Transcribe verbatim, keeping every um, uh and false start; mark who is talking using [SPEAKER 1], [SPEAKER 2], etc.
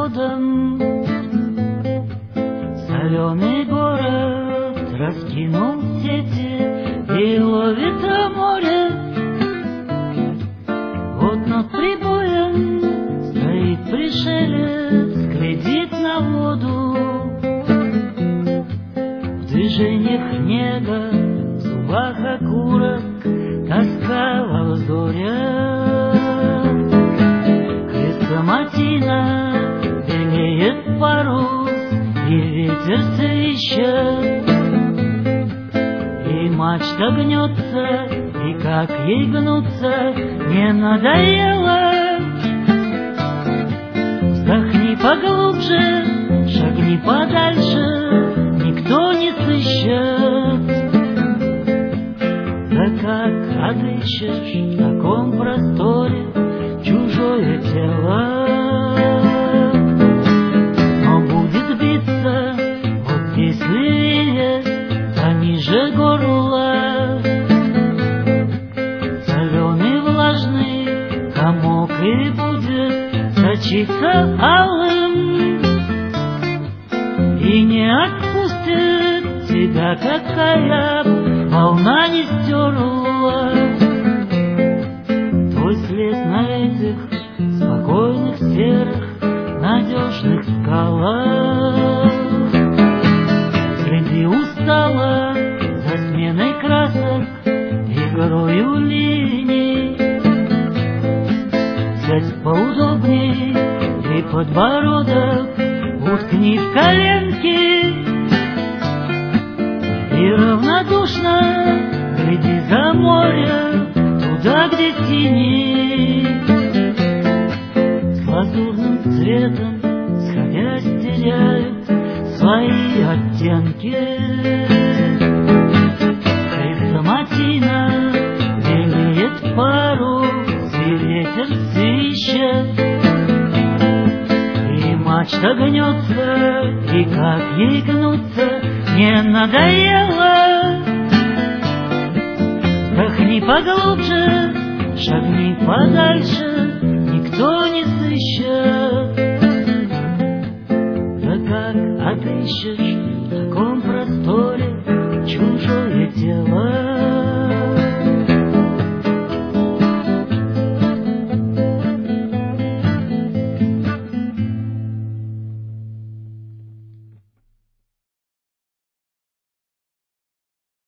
[SPEAKER 1] пароходом. Соленый город раскинул сети и ловит море. Вот над прибоем стоит пришелец, глядит на воду. В движениях нега, в зубах окурок, тоска во вздоре. Хрестоматийно белеет парус, и ветер свищет, и мачта гнется, и как ей гнуться не надоело. Вздохни поглубже, шагни подальше, никто не сыщет. Да как отыщешь в таком просторе чужое тело? Но будет биться, вот если видеть пониже горла, соленый влажный комок и будет сочиться алым, и не отпустит тебя, какая волна не стерла. Твой след на этих спокойных, серых, надежных скалах. Следи устало за сменой красок, игрою линий. Сядь поудобней и подбородок уткни в коленки, и равнодушно гляди за море, туда, где синий, с лазурным цветом сходясь теряют свои оттенки. Хрестоматийно белеет парус, и ветер свищет, и мачта гнется, и как ей гнуться не надоело. Вдохни поглубже, шагни подальше, никто не сыщет. Да как отыщешь в таком просторе чужое